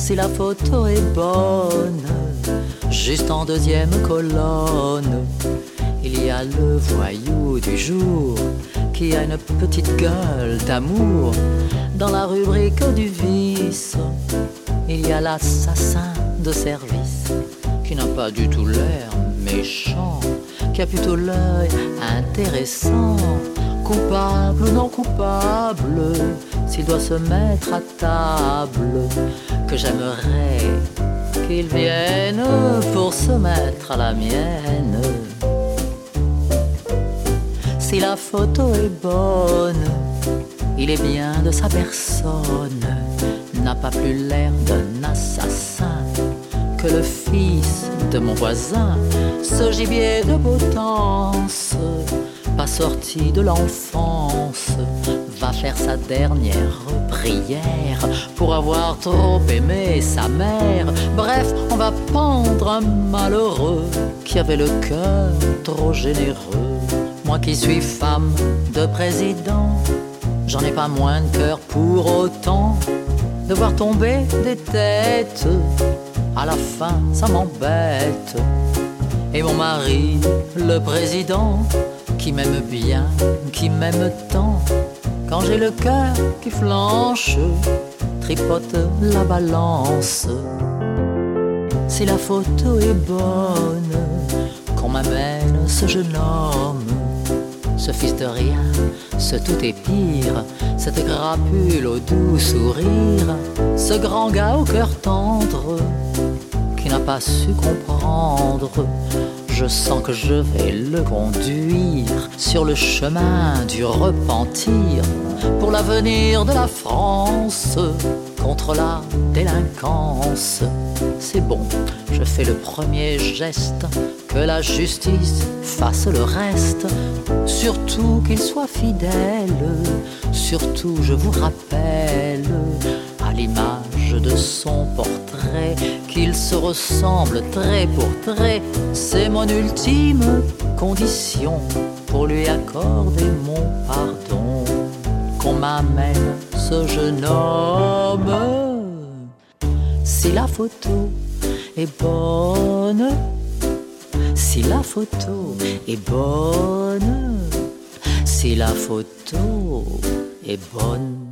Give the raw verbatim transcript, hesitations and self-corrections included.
si la photo est bonne, juste en deuxième colonne, il y a le voyou du jour qui a une petite gueule d'amour. Dans la rubrique du vice, il y a l'assassin de service qui n'a pas du tout l'air méchant, qui a plutôt l'œil intéressant. Coupable ou non coupable, s'il doit se mettre à table, que j'aimerais qu'il vienne pour se mettre à la mienne. Si la photo est bonne, il est bien de sa personne, n'a pas plus l'air d'un assassin que le fils de mon voisin, ce gibier de potence, pas sorti de l'enfance, va faire sa dernière prière pour avoir trop aimé sa mère. Bref, on va pendre un malheureux qui avait le cœur trop généreux. Moi qui suis femme de président, j'en ai pas moins de cœur pour autant de voir tomber des têtes. À la fin, ça m'embête. Et mon mari, le président, qui m'aime bien, qui m'aime tant, quand j'ai le cœur qui flanche, tripote la balance. Si la photo est bonne, qu'on m'amène ce jeune homme, ce fils de rien, ce tout est pire, cette crapule au doux sourire, ce grand gars au cœur tendre, qui n'a pas su comprendre. Je sens que je vais le conduire sur le chemin du repentir, pour l'avenir de la France, contre la délinquance. C'est bon, je fais le premier geste, que la justice fasse le reste, surtout qu'il soit fidèle, surtout je vous rappelle, à l'image de son portrait, qu'il se ressemble trait pour trait. C'est mon ultime condition pour lui accorder mon pardon, qu'on m'amène ce jeune homme. Si la photo est bonne, si la photo est bonne, si la photo est bonne.